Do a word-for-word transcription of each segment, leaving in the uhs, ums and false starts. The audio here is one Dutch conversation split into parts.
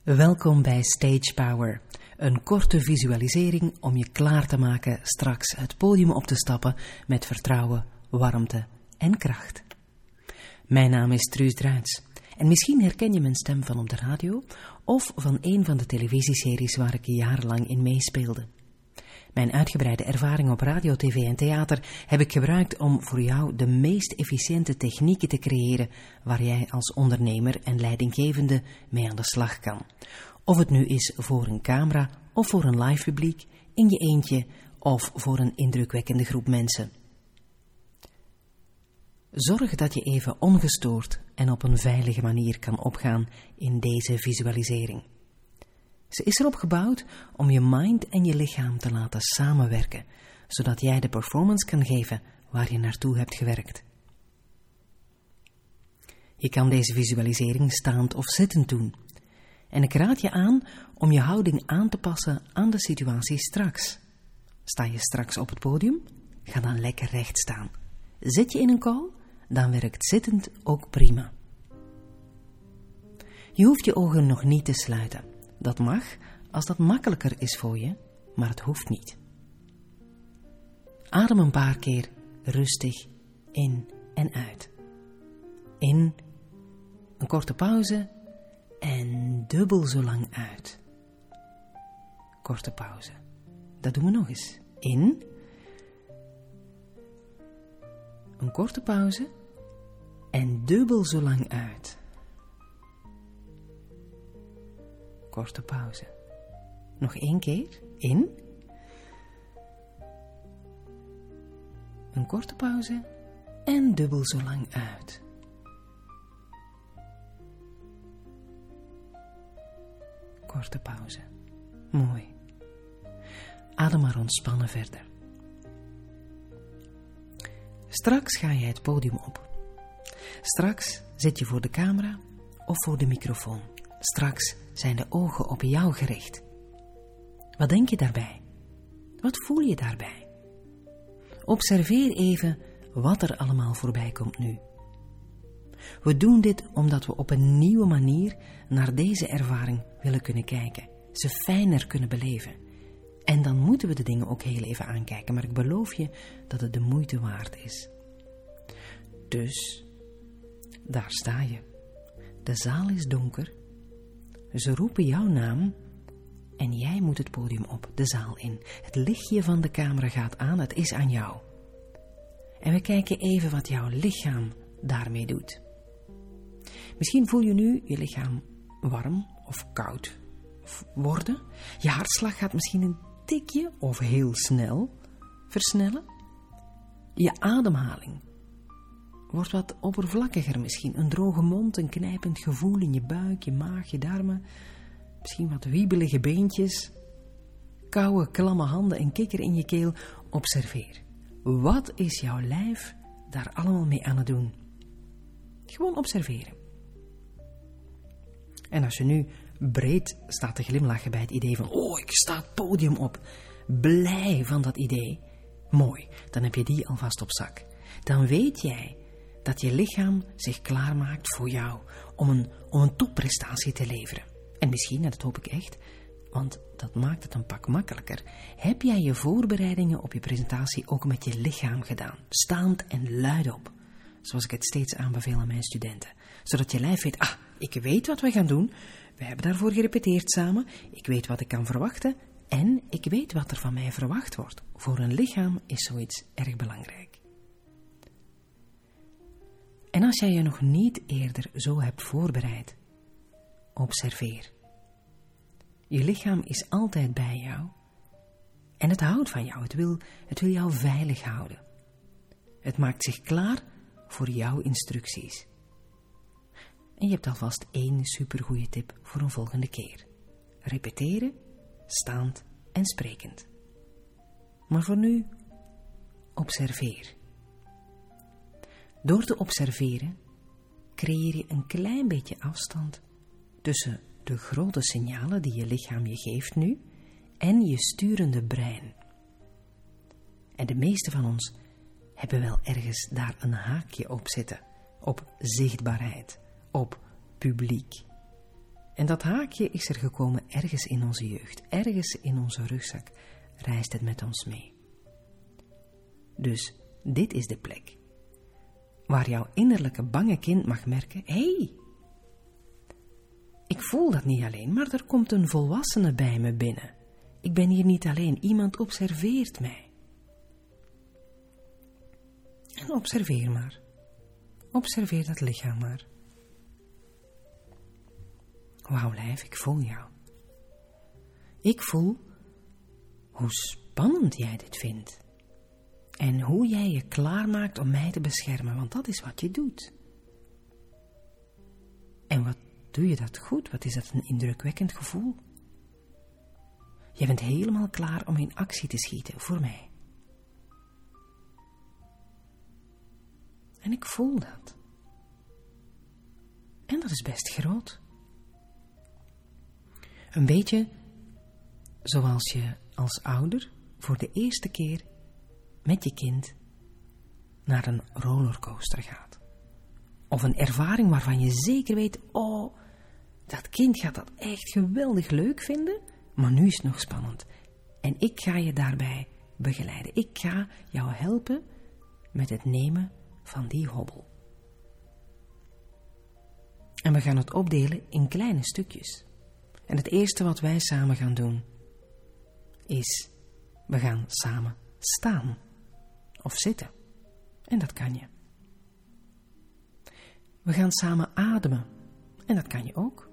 Welkom bij Stage Power, een korte visualisering om je klaar te maken straks het podium op te stappen met vertrouwen, warmte en kracht. Mijn naam is Truus Druits en misschien herken je mijn stem van op de radio of van een van de televisieseries waar ik jarenlang in meespeelde. Mijn uitgebreide ervaring op radio, tv en theater heb ik gebruikt om voor jou de meest efficiënte technieken te creëren waar jij als ondernemer en leidinggevende mee aan de slag kan. Of het nu is voor een camera of voor een live publiek, in je eentje of voor een indrukwekkende groep mensen. Zorg dat je even ongestoord en op een veilige manier kan opgaan in deze visualisering. Ze is erop gebouwd om je mind en je lichaam te laten samenwerken, zodat jij de performance kan geven waar je naartoe hebt gewerkt. Je kan deze visualisering staand of zittend doen. En ik raad je aan om je houding aan te passen aan de situatie straks. Sta je straks op het podium? Ga dan lekker recht staan. Zit je in een call? Dan werkt zittend ook prima. Je hoeft je ogen nog niet te sluiten. Dat mag als dat makkelijker is voor je, maar het hoeft niet. Adem een paar keer rustig in en uit. In, een korte pauze en dubbel zo lang uit. Korte pauze. Dat doen we nog eens. In, een korte pauze en dubbel zo lang uit. Korte pauze. Nog één keer. In. Een korte pauze. En dubbel zo lang uit. Korte pauze. Mooi. Adem maar ontspannen verder. Straks ga je het podium op. Straks zit je voor de camera of voor de microfoon. Straks zijn de ogen op jou gericht. Wat denk je daarbij? Wat voel je daarbij? Observeer even wat er allemaal voorbij komt nu. We doen dit omdat we op een nieuwe manier naar deze ervaring willen kunnen kijken. Ze fijner kunnen beleven. En dan moeten we de dingen ook heel even aankijken. Maar ik beloof je dat het de moeite waard is. Dus, daar sta je. De zaal is donker. Ze roepen jouw naam en jij moet het podium op, de zaal in. Het lichtje van de camera gaat aan, het is aan jou. En we kijken even wat jouw lichaam daarmee doet. Misschien voel je nu je lichaam warm of koud worden. Je hartslag gaat misschien een tikje of heel snel versnellen. Je ademhaling wordt wat oppervlakkiger misschien. Een droge mond, een knijpend gevoel in je buik, je maag, je darmen. Misschien wat wiebelige beentjes. Koude, klamme handen en kikker in je keel. Observeer. Wat is jouw lijf daar allemaal mee aan het doen? Gewoon observeren. En als je nu breed staat te glimlachen bij het idee van oh, ik sta het podium op. Blij van dat idee. Mooi, dan heb je die alvast op zak. Dan weet jij dat je lichaam zich klaarmaakt voor jou om een, om een topprestatie te leveren. En misschien, en dat hoop ik echt, want dat maakt het een pak makkelijker, heb jij je voorbereidingen op je presentatie ook met je lichaam gedaan. Staand en luidop. Zoals ik het steeds aanbeveel aan mijn studenten. Zodat je lijf weet, ah, ik weet wat we gaan doen. We hebben daarvoor gerepeteerd samen. Ik weet wat ik kan verwachten. En ik weet wat er van mij verwacht wordt. Voor een lichaam is zoiets erg belangrijk. En als jij je nog niet eerder zo hebt voorbereid, observeer. Je lichaam is altijd bij jou. En het houdt van jou. Het wil, het wil jou veilig houden. Het maakt zich klaar voor jouw instructies. En je hebt alvast één supergoeie tip voor een volgende keer. Repeteren, staand en sprekend. Maar voor nu, observeer. Door te observeren, creëer je een klein beetje afstand tussen de grote signalen die je lichaam je geeft nu en je sturende brein. En de meeste van ons hebben wel ergens daar een haakje op zitten, op zichtbaarheid, op publiek. En dat haakje is er gekomen ergens in onze jeugd, ergens in onze rugzak reist het met ons mee. Dus dit is de plek waar jouw innerlijke bange kind mag merken, hé, hey, ik voel dat niet alleen, maar er komt een volwassene bij me binnen. Ik ben hier niet alleen, iemand observeert mij. En observeer maar. Observeer dat lichaam maar. Wauw lijf, ik voel jou. Ik voel hoe spannend jij dit vindt. En hoe jij je klaarmaakt om mij te beschermen, want dat is wat je doet. En wat doe je dat goed? Wat is dat een indrukwekkend gevoel? Je bent helemaal klaar om in actie te schieten voor mij. En ik voel dat. En dat is best groot. Een beetje zoals je als ouder voor de eerste keer met je kind naar een rollercoaster gaat. Of een ervaring waarvan je zeker weet, oh, dat kind gaat dat echt geweldig leuk vinden, maar nu is het nog spannend. En ik ga je daarbij begeleiden. Ik ga jou helpen met het nemen van die hobbel. En we gaan het opdelen in kleine stukjes. En het eerste wat wij samen gaan doen, is, we gaan samen staan. Of zitten. En dat kan je. We gaan samen ademen. En dat kan je ook.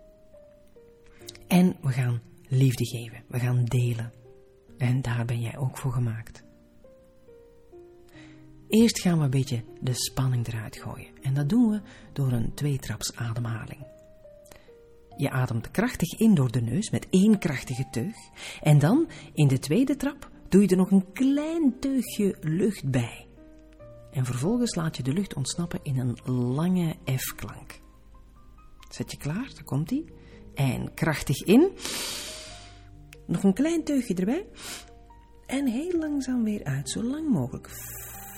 En we gaan liefde geven. We gaan delen. En daar ben jij ook voor gemaakt. Eerst gaan we een beetje de spanning eruit gooien. En dat doen we door een tweetraps ademhaling. Je ademt krachtig in door de neus met één krachtige teug. En dan, in de tweede trap, doe je er nog een klein teugje lucht bij. En vervolgens laat je de lucht ontsnappen in een lange F-klank. Zet je klaar? Daar komt ie. En krachtig in. Nog een klein teugje erbij. En heel langzaam weer uit, zo lang mogelijk.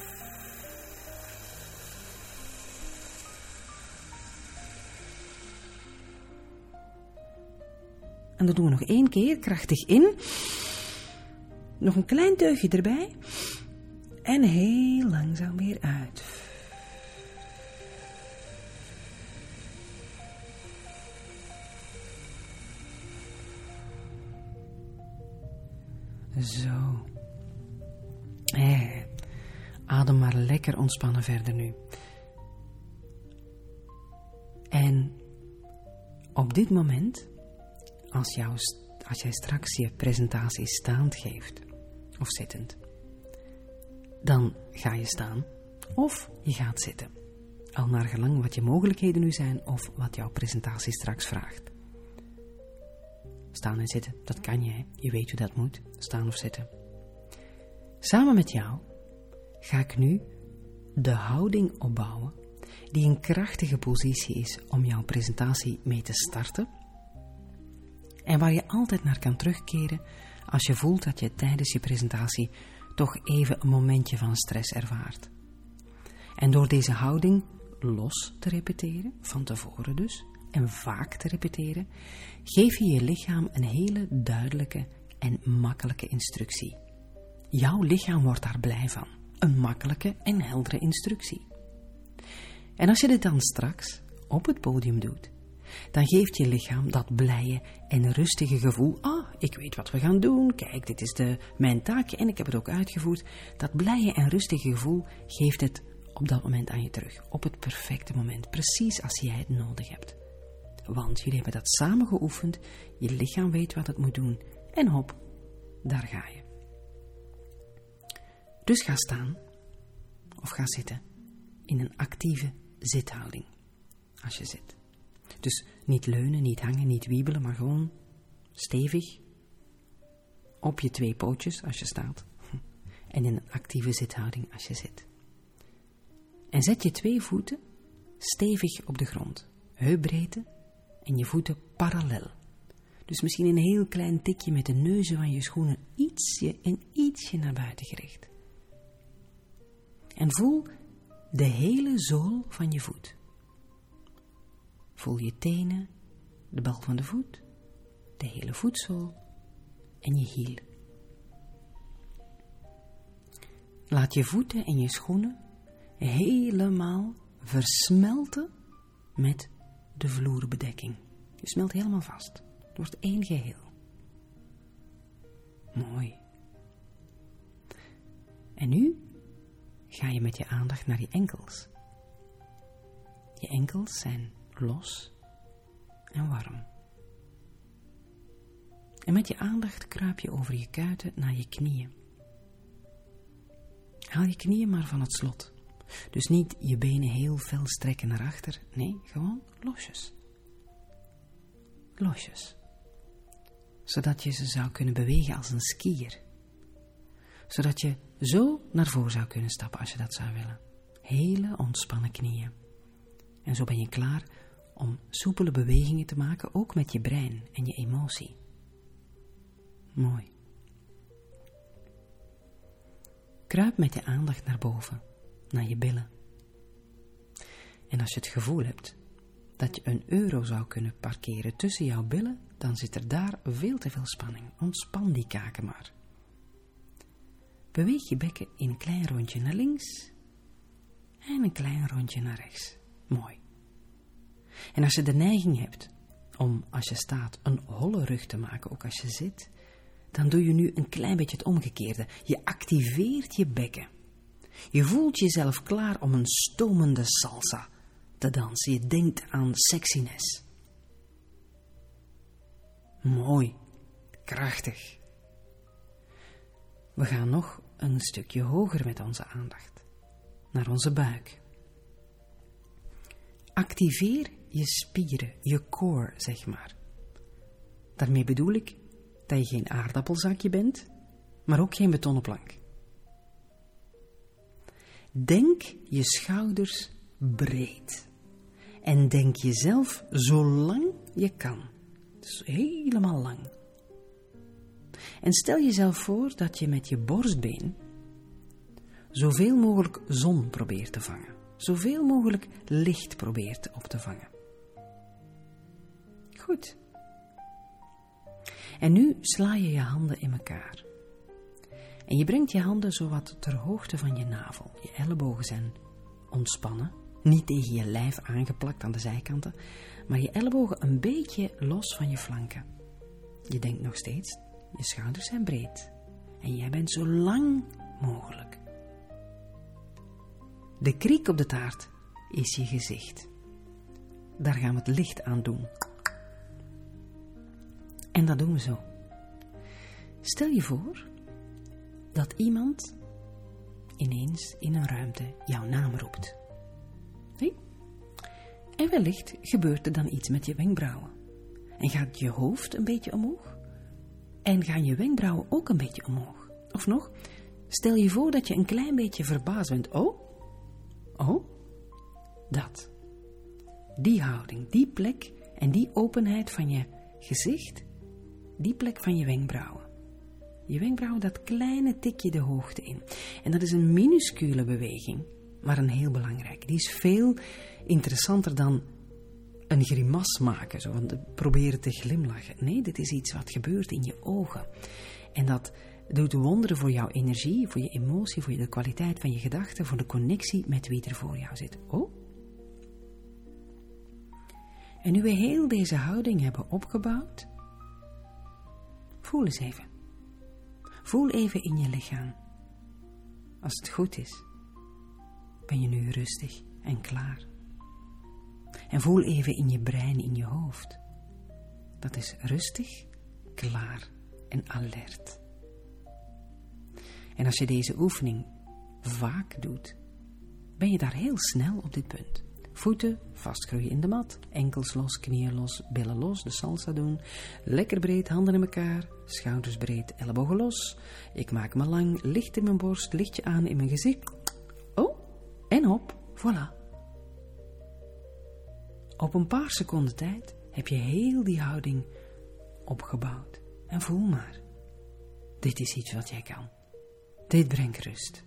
En dat doen we nog één keer, krachtig in. Nog een klein teugje erbij. En heel langzaam weer uit. Zo. Eh, adem maar lekker ontspannen verder nu. En op dit moment, als, jou, als jij straks je presentatie staand geeft, of zittend, dan ga je staan of je gaat zitten. Al naar gelang wat je mogelijkheden nu zijn of wat jouw presentatie straks vraagt. Staan en zitten, dat kan je, hè? Je weet hoe dat moet, staan of zitten. Samen met jou ga ik nu de houding opbouwen die een krachtige positie is om jouw presentatie mee te starten en waar je altijd naar kan terugkeren als je voelt dat je tijdens je presentatie toch even een momentje van stress ervaart. En door deze houding los te repeteren, van tevoren dus, en vaak te repeteren, geef je je lichaam een hele duidelijke en makkelijke instructie. Jouw lichaam wordt daar blij van. Een makkelijke en heldere instructie. En als je dit dan straks op het podium doet, dan geeft je lichaam dat blije en rustige gevoel. Ah, ik weet wat we gaan doen. Kijk, dit is de, mijn taakje en ik heb het ook uitgevoerd. Dat blije en rustige gevoel geeft het op dat moment aan je terug. Op het perfecte moment. Precies als jij het nodig hebt. Want jullie hebben dat samen geoefend. Je lichaam weet wat het moet doen. En hop, daar ga je. Dus ga staan. Of ga zitten. In een actieve zithouding. Als je zit. Dus niet leunen, niet hangen, niet wiebelen, maar gewoon stevig. Op je twee pootjes als je staat. En in een actieve zithouding als je zit. En zet je twee voeten stevig op de grond. Heupbreedte en je voeten parallel. Dus misschien een heel klein tikje met de neuzen van je schoenen ietsje en ietsje naar buiten gericht. En voel de hele zool van je voet. Voel je tenen, de bal van de voet, de hele voetzool en je hiel. Laat je voeten en je schoenen helemaal versmelten met de vloerbedekking. Je smelt helemaal vast. Het wordt één geheel. Mooi. En nu ga je met je aandacht naar je enkels. Je enkels zijn los en warm. En met je aandacht kruip je over je kuiten naar je knieën. Haal je knieën maar van het slot. Dus niet je benen heel fel strekken naar achter. Nee, gewoon losjes. Losjes. Zodat je ze zou kunnen bewegen als een skier. Zodat je zo naar voren zou kunnen stappen als je dat zou willen. Hele ontspannen knieën. En zo ben je klaar om soepele bewegingen te maken, ook met je brein en je emotie. Mooi. Kruip met je aandacht naar boven, naar je billen. En als je het gevoel hebt dat je een euro zou kunnen parkeren tussen jouw billen, dan zit er daar veel te veel spanning. Ontspan die kaken maar. Beweeg je bekken in een klein rondje naar links en een klein rondje naar rechts. Mooi. En als je de neiging hebt om, als je staat, een holle rug te maken, ook als je zit, dan doe je nu een klein beetje het omgekeerde. Je activeert je bekken. Je voelt jezelf klaar om een stomende salsa te dansen. Je denkt aan sexiness. Mooi. Krachtig. We gaan nog een stukje hoger met onze aandacht. Naar onze buik. Activeer je spieren, je core, zeg maar. Daarmee bedoel ik dat je geen aardappelzakje bent, maar ook geen betonnen plank. Denk je schouders breed. En denk jezelf zo lang je kan. Dus helemaal lang. En stel jezelf voor dat je met je borstbeen zoveel mogelijk zon probeert te vangen. Zoveel mogelijk licht probeert op te vangen. Goed. En nu sla je je handen in elkaar. En je brengt je handen zowat ter hoogte van je navel. Je ellebogen zijn ontspannen. Niet tegen je lijf aangeplakt aan de zijkanten. Maar je ellebogen een beetje los van je flanken. Je denkt nog steeds, je schouders zijn breed. En jij bent zo lang mogelijk. De kriek op de taart is je gezicht. Daar gaan we het licht aan doen. En dat doen we zo. Stel je voor dat iemand ineens in een ruimte jouw naam roept. Nee? En wellicht gebeurt er dan iets met je wenkbrauwen. En gaat je hoofd een beetje omhoog. En gaan je wenkbrauwen ook een beetje omhoog. Of nog, stel je voor dat je een klein beetje verbaasd bent. Oh, oh, dat. Die houding, die plek en die openheid van je gezicht, die plek van je wenkbrauwen. Je wenkbrauwen, dat kleine tikje de hoogte in. En dat is een minuscule beweging, maar een heel belangrijk. Die is veel interessanter dan een grimas maken, zo van proberen te glimlachen. Nee, dit is iets wat gebeurt in je ogen. En dat doet wonderen voor jouw energie, voor je emotie, voor de kwaliteit van je gedachten, voor de connectie met wie er voor jou zit. Oh. En nu we heel deze houding hebben opgebouwd, voel eens even. Voel even in je lichaam. Als het goed is, ben je nu rustig en klaar. En voel even in je brein, in je hoofd. Dat is rustig, klaar en alert. En als je deze oefening vaak doet, ben je daar heel snel op dit punt. Voeten vastgroeien in de mat, enkels los, knieën los, billen los, de salsa doen. Lekker breed, handen in elkaar, schouders breed, ellebogen los. Ik maak me lang, licht in mijn borst, lichtje aan in mijn gezicht. Oh, en hop, voilà. Op een paar seconden tijd heb je heel die houding opgebouwd. En voel maar, dit is iets wat jij kan. Dit brengt rust.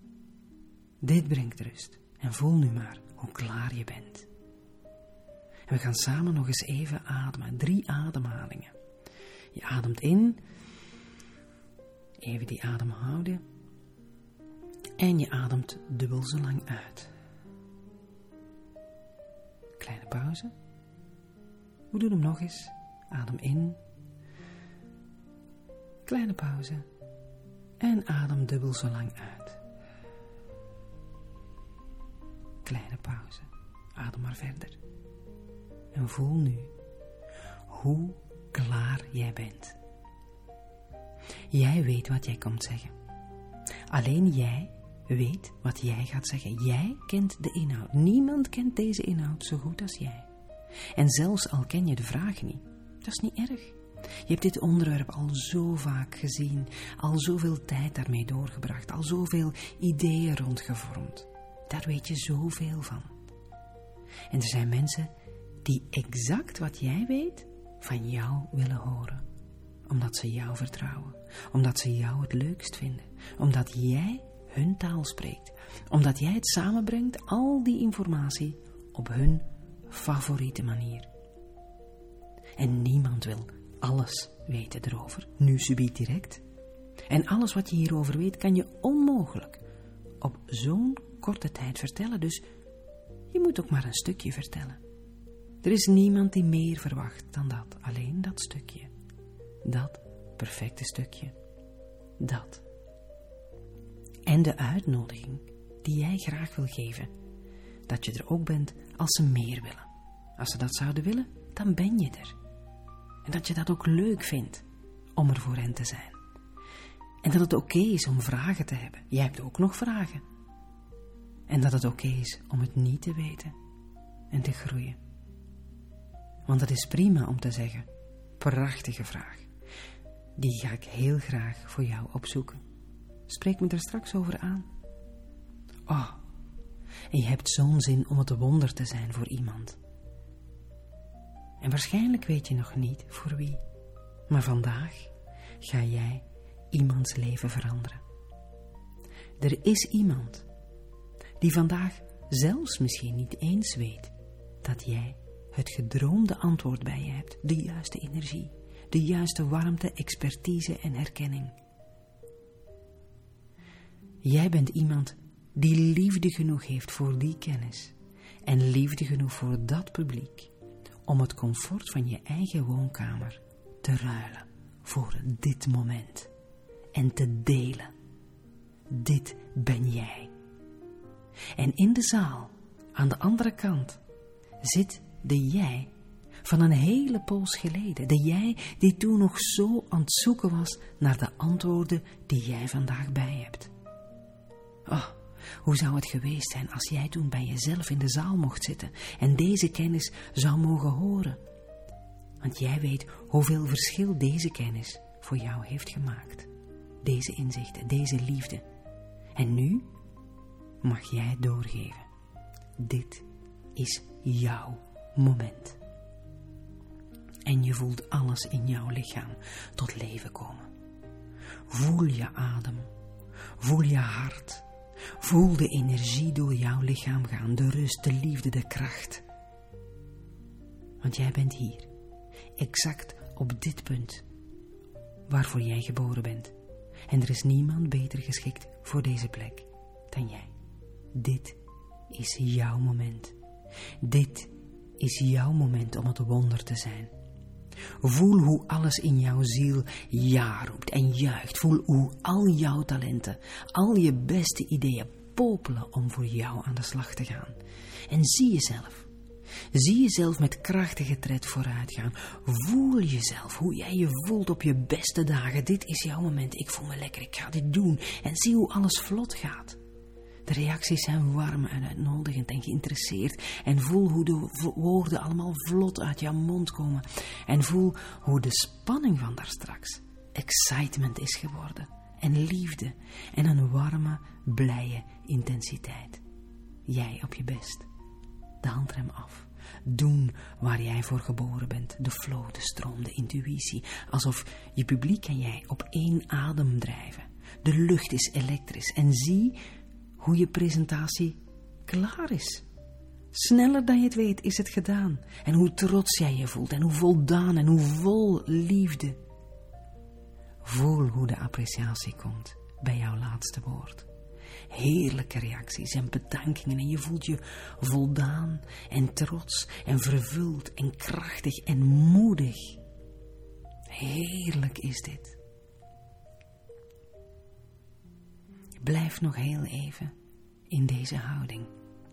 Dit brengt rust. En voel nu maar hoe klaar je bent. We gaan samen nog eens even ademen. Drie ademhalingen. Je ademt in. Even die adem houden. En je ademt dubbel zo lang uit. Kleine pauze. We doen hem nog eens. Adem in. Kleine pauze. En adem dubbel zo lang uit. Kleine pauze. Adem maar verder. En voel nu hoe klaar jij bent. Jij weet wat jij komt zeggen. Alleen jij weet wat jij gaat zeggen. Jij kent de inhoud. Niemand kent deze inhoud zo goed als jij. En zelfs al ken je de vraag niet, dat is niet erg. Je hebt dit onderwerp al zo vaak gezien, al zoveel tijd daarmee doorgebracht, al zoveel ideeën rondgevormd. Daar weet je zoveel van. En er zijn mensen die exact wat jij weet van jou willen horen. Omdat ze jou vertrouwen. Omdat ze jou het leukst vinden. Omdat jij hun taal spreekt. Omdat jij het samenbrengt, al die informatie, op hun favoriete manier. En niemand wil alles weten erover, nu subiet direct. En alles wat je hierover weet, kan je onmogelijk op zo'n korte tijd vertellen. Dus je moet ook maar een stukje vertellen. Er is niemand die meer verwacht dan dat. Alleen dat stukje. Dat perfecte stukje. Dat. En de uitnodiging die jij graag wil geven. Dat je er ook bent als ze meer willen. Als ze dat zouden willen, dan ben je er. En dat je dat ook leuk vindt om er voor hen te zijn. En dat het oké is om vragen te hebben. Jij hebt ook nog vragen. En dat het oké is om het niet te weten en te groeien. Want het is prima om te zeggen, prachtige vraag. Die ga ik heel graag voor jou opzoeken. Spreek me er straks over aan. Oh, en je hebt zo'n zin om het wonder te zijn voor iemand. En waarschijnlijk weet je nog niet voor wie. Maar vandaag ga jij iemands leven veranderen. Er is iemand die vandaag zelfs misschien niet eens weet dat jij het gedroomde antwoord bij je hebt. De juiste energie, de juiste warmte, expertise en erkenning. Jij bent iemand die liefde genoeg heeft voor die kennis en liefde genoeg voor dat publiek om het comfort van je eigen woonkamer te ruilen voor dit moment en te delen. Dit ben jij. En in de zaal, aan de andere kant, zit de jij van een hele poos geleden. De jij die toen nog zo aan het zoeken was naar de antwoorden die jij vandaag bij hebt. Oh, hoe zou het geweest zijn als jij toen bij jezelf in de zaal mocht zitten en deze kennis zou mogen horen? Want jij weet hoeveel verschil deze kennis voor jou heeft gemaakt. Deze inzichten, deze liefde. En nu mag jij het doorgeven. Dit is jouw moment. En je voelt alles in jouw lichaam tot leven komen. Voel je adem. Voel je hart. Voel de energie door jouw lichaam gaan. De rust, de liefde, de kracht. Want jij bent hier. Exact op dit punt. Waarvoor jij geboren bent. En er is niemand beter geschikt voor deze plek dan jij. Dit is jouw moment. Dit is jouw moment om het wonder te zijn. Voel hoe alles in jouw ziel ja roept en juicht. Voel hoe al jouw talenten, al je beste ideeën popelen om voor jou aan de slag te gaan. En zie jezelf. Zie jezelf met krachtige tred vooruit gaan. Voel jezelf, hoe jij je voelt op je beste dagen. Dit is jouw moment, ik voel me lekker, ik ga dit doen. En zie hoe alles vlot gaat. De reacties zijn warm en uitnodigend en geïnteresseerd. En voel hoe de woorden allemaal vlot uit jouw mond komen. En voel hoe de spanning van daarstraks excitement is geworden. En liefde en een warme, blije intensiteit. Jij op je best. De handrem af. Doen waar jij voor geboren bent. De flow, de stroom, de intuïtie. Alsof je publiek en jij op één adem drijven. De lucht is elektrisch. En zie hoe je presentatie klaar is. Sneller dan je het weet is het gedaan. En hoe trots jij je voelt en hoe voldaan en hoe vol liefde. Voel hoe de appreciatie komt bij jouw laatste woord. Heerlijke reacties en bedankingen en je voelt je voldaan en trots en vervuld en krachtig en moedig. Heerlijk is dit. Blijf nog heel even in deze houding.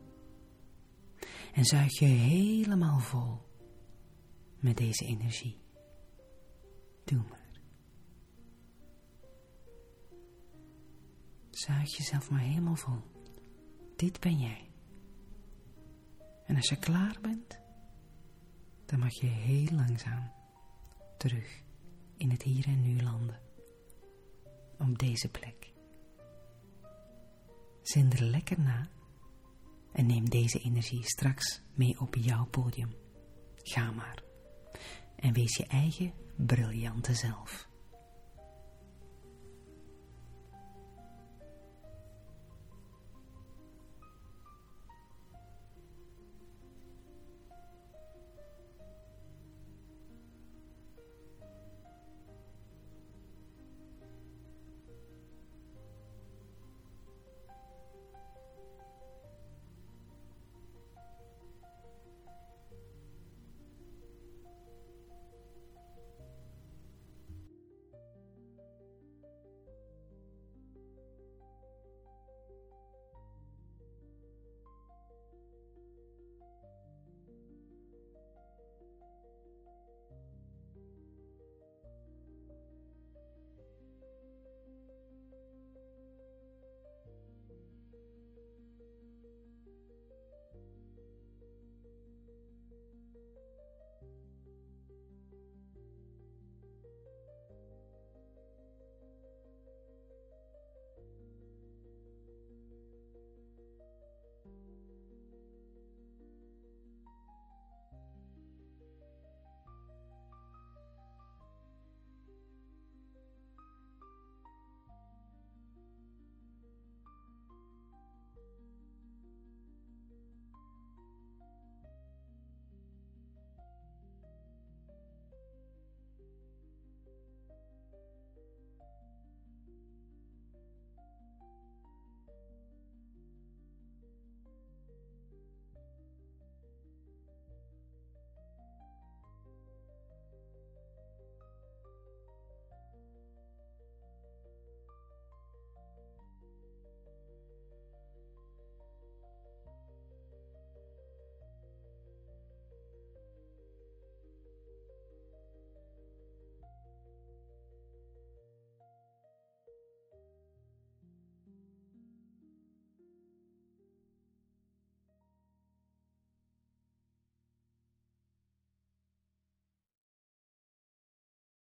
En zuig je helemaal vol met deze energie. Doe maar. Zuig jezelf maar helemaal vol. Dit ben jij. En als je klaar bent, dan mag je heel langzaam terug in het hier en nu landen. Op deze plek. Zin er lekker na en neem deze energie straks mee op jouw podium. Ga maar. En wees je eigen briljante zelf.